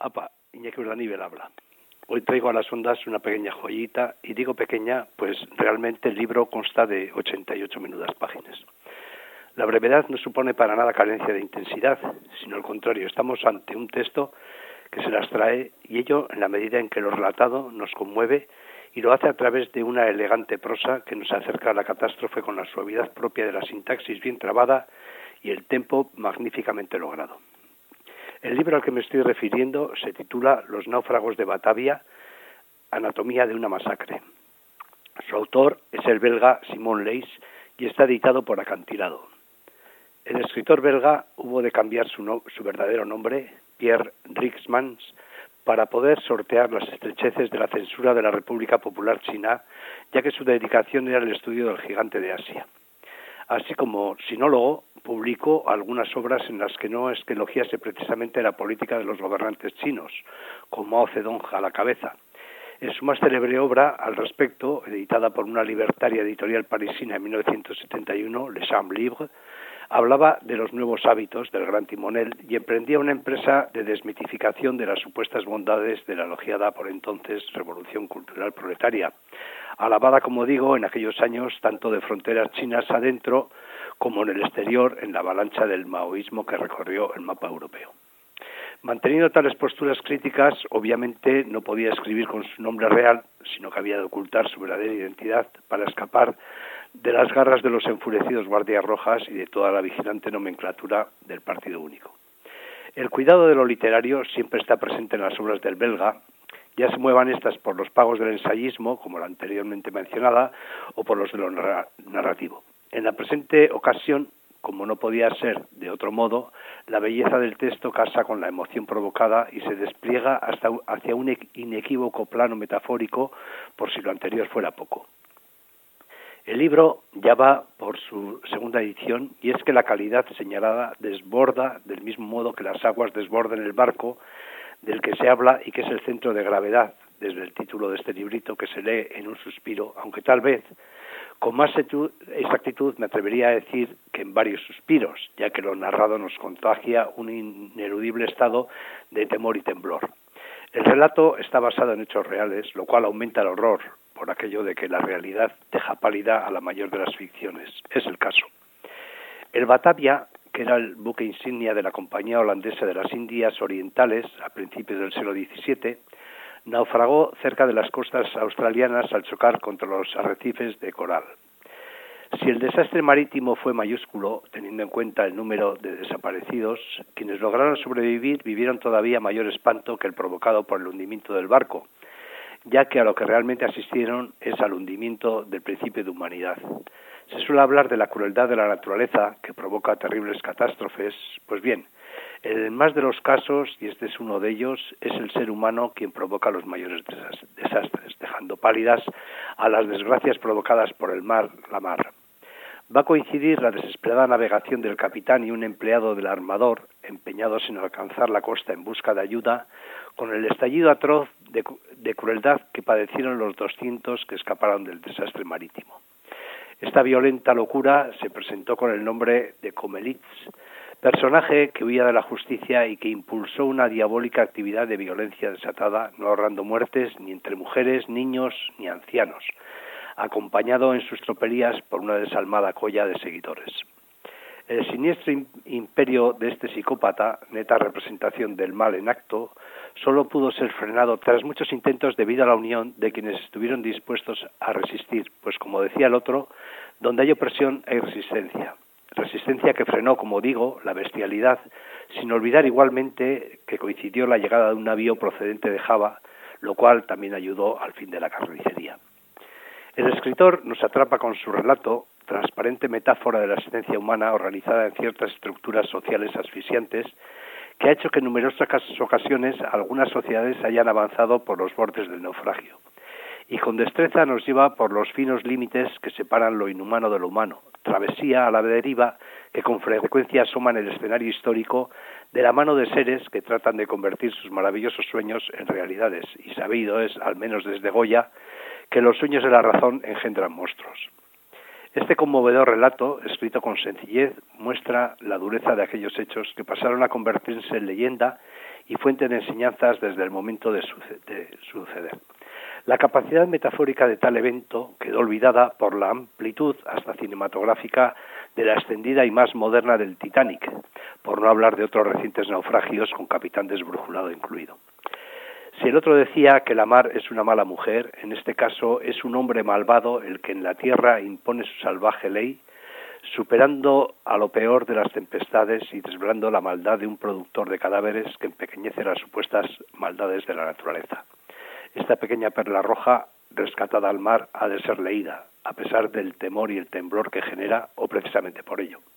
Apa, Iñaki Urdaníbal habla. Hoy traigo a las ondas una pequeña joyita, y digo pequeña, pues realmente el libro consta de 88 menudas páginas. La brevedad no supone para nada carencia de intensidad, sino al contrario, estamos ante un texto que se las trae, y ello en la medida en que lo relatado nos conmueve y lo hace a través de una elegante prosa que nos acerca a la catástrofe con la suavidad propia de la sintaxis bien trabada y el tempo magníficamente logrado. El libro al que me estoy refiriendo se titula Los náufragos de Batavia, anatomía de una masacre. Su autor es el belga Simon Leys y está editado por Acantilado. El escritor belga hubo de cambiar su verdadero nombre, Pierre Rixmans, para poder sortear las estrecheces de la censura de la República Popular China, ya que su dedicación era el estudio del gigante de Asia. Así como sinólogo, publicó algunas obras en las que no es que elogiase precisamente la política de los gobernantes chinos, con Mao Zedong a la cabeza. En su más célebre obra al respecto, editada por una libertaria editorial parisina en 1971, Le Champ Libre, hablaba de los nuevos hábitos del gran timonel y emprendía una empresa de desmitificación de las supuestas bondades de la elogiada por entonces Revolución Cultural Proletaria, alabada, como digo, en aquellos años tanto de fronteras chinas adentro como en el exterior en la avalancha del maoísmo que recorrió el mapa europeo. Manteniendo tales posturas críticas, obviamente no podía escribir con su nombre real, sino que había de ocultar su verdadera identidad para escapar de las garras de los enfurecidos guardias rojas y de toda la vigilante nomenclatura del Partido Único. El cuidado de lo literario siempre está presente en las obras del belga, ya se muevan estas por los pagos del ensayismo, como la anteriormente mencionada, o por los de lo narrativo. En la presente ocasión, como no podía ser de otro modo, la belleza del texto casa con la emoción provocada y se despliega hacia un inequívoco plano metafórico, por si lo anterior fuera poco. El libro ya va por su segunda edición, y es que la calidad señalada desborda del mismo modo que las aguas desbordan el barco del que se habla y que es el centro de gravedad, desde el título de este librito que se lee en un suspiro, aunque tal vez con más exactitud me atrevería a decir que en varios suspiros, ya que lo narrado nos contagia un ineludible estado de temor y temblor. El relato está basado en hechos reales, lo cual aumenta el horror, por aquello de que la realidad deja pálida a la mayor de las ficciones. Es el caso. El Batavia, que era el buque insignia de la Compañía Holandesa de las Indias Orientales a principios del siglo XVII, naufragó cerca de las costas australianas al chocar contra los arrecifes de coral. Si el desastre marítimo fue mayúsculo, teniendo en cuenta el número de desaparecidos, quienes lograron sobrevivir vivieron todavía mayor espanto que el provocado por el hundimiento del barco, ya que a lo que realmente asistieron es al hundimiento del principio de humanidad. Se suele hablar de la crueldad de la naturaleza que provoca terribles catástrofes. Pues bien, en el más de los casos, y este es uno de ellos, es el ser humano quien provoca los mayores desastres, dejando pálidas a las desgracias provocadas por el mar, la mar. Va a coincidir la desesperada navegación del capitán y un empleado del armador, empeñados en alcanzar la costa en busca de ayuda, con el estallido atroz de crueldad que padecieron los 200 que escaparon del desastre marítimo. Esta violenta locura se presentó con el nombre de Comelitz, personaje que huía de la justicia y que impulsó una diabólica actividad de violencia desatada, no ahorrando muertes ni entre mujeres, niños ni ancianos, acompañado en sus tropelías por una desalmada colla de seguidores. El siniestro imperio de este psicópata, neta representación del mal en acto, solo pudo ser frenado tras muchos intentos debido a la unión de quienes estuvieron dispuestos a resistir, pues como decía el otro, donde hay opresión hay resistencia. Resistencia que frenó, como digo, la bestialidad, sin olvidar igualmente que coincidió la llegada de un navío procedente de Java, lo cual también ayudó al fin de la carnicería. El escritor nos atrapa con su relato, transparente metáfora de la existencia humana organizada en ciertas estructuras sociales asfixiantes, que ha hecho que en numerosas ocasiones algunas sociedades hayan avanzado por los bordes del naufragio. Y con destreza nos lleva por los finos límites que separan lo inhumano de lo humano, travesía a la deriva que con frecuencia asoma en el escenario histórico de la mano de seres que tratan de convertir sus maravillosos sueños en realidades, y sabido es, al menos desde Goya, que los sueños de la razón engendran monstruos. Este conmovedor relato, escrito con sencillez, muestra la dureza de aquellos hechos que pasaron a convertirse en leyenda y fuente de enseñanzas desde el momento de suceder. La capacidad metafórica de tal evento quedó olvidada por la amplitud hasta cinematográfica de la extendida y más moderna del Titanic, por no hablar de otros recientes naufragios con capitán desbrujulado incluido. Si el otro decía que la mar es una mala mujer, en este caso es un hombre malvado el que en la tierra impone su salvaje ley, superando a lo peor de las tempestades y desvelando la maldad de un productor de cadáveres que empequeñece las supuestas maldades de la naturaleza. Esta pequeña perla roja, rescatada al mar, ha de ser leída, a pesar del temor y el temblor que genera, o precisamente por ello.